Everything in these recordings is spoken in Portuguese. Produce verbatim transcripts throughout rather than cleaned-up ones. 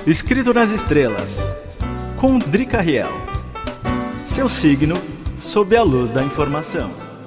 Escrito nas estrelas, com Drica Riel. Seu signo sob a luz da informação.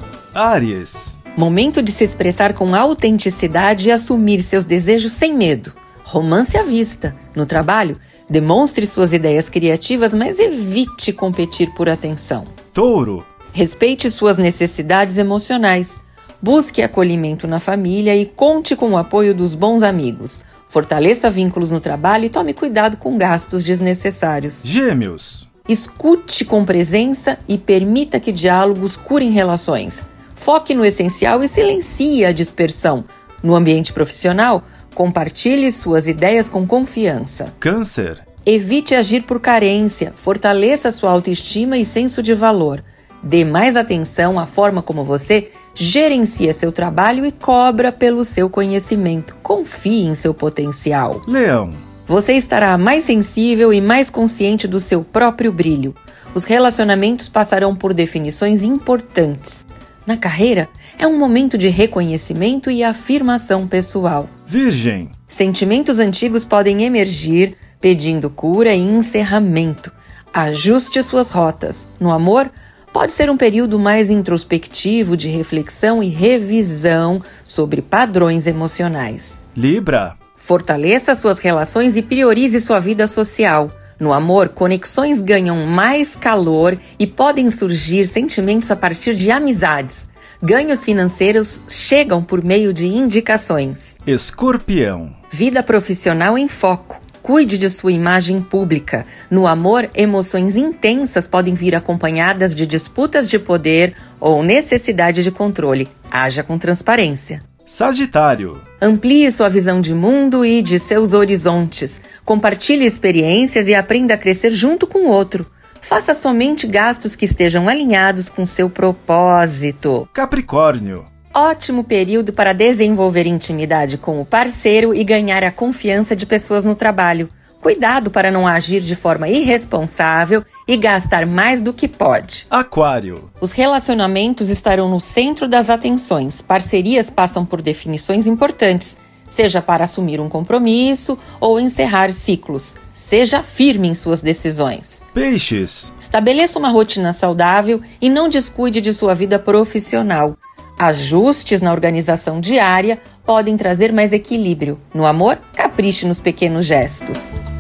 Áries. Momento de se expressar com autenticidade e assumir seus desejos sem medo. Romance à vista. No trabalho, demonstre suas ideias criativas, mas evite competir por atenção. Touro. Respeite suas necessidades emocionais. Busque acolhimento na família e conte com o apoio dos bons amigos. Fortaleça vínculos no trabalho e tome cuidado com gastos desnecessários. Gêmeos. Escute com presença e permita que diálogos curem relações. Foque no essencial e silencie a dispersão. No ambiente profissional, compartilhe suas ideias com confiança. Câncer. Evite agir por carência, fortaleça sua autoestima e senso de valor. Dê mais atenção à forma como você gerencia seu trabalho e cobra pelo seu conhecimento. Confie em seu potencial. Leão. Você estará mais sensível e mais consciente do seu próprio brilho. Os relacionamentos passarão por definições importantes. Na carreira, é um momento de reconhecimento e afirmação pessoal. Virgem. Sentimentos antigos podem emergir, pedindo cura e encerramento. Ajuste suas rotas. No amor, pode ser um período mais introspectivo de reflexão e revisão sobre padrões emocionais. Libra. Fortaleça suas relações e priorize sua vida social. No amor, conexões ganham mais calor e podem surgir sentimentos a partir de amizades. Ganhos financeiros chegam por meio de indicações. Escorpião. Vida profissional em foco. Cuide de sua imagem pública. No amor, emoções intensas podem vir acompanhadas de disputas de poder ou necessidade de controle. Haja com transparência. Sagitário. Amplie sua visão de mundo e de seus horizontes. Compartilhe experiências e aprenda a crescer junto com o outro. Faça somente gastos que estejam alinhados com seu propósito. Capricórnio. Ótimo período para desenvolver intimidade com o parceiro e ganhar a confiança de pessoas no trabalho. Cuidado para não agir de forma irresponsável e gastar mais do que pode. Aquário. Os relacionamentos estarão no centro das atenções. Parcerias passam por definições importantes, seja para assumir um compromisso ou encerrar ciclos. Seja firme em suas decisões. Peixes. Estabeleça uma rotina saudável e não descuide de sua vida profissional. Ajustes na organização diária podem trazer mais equilíbrio. No amor, capriche nos pequenos gestos.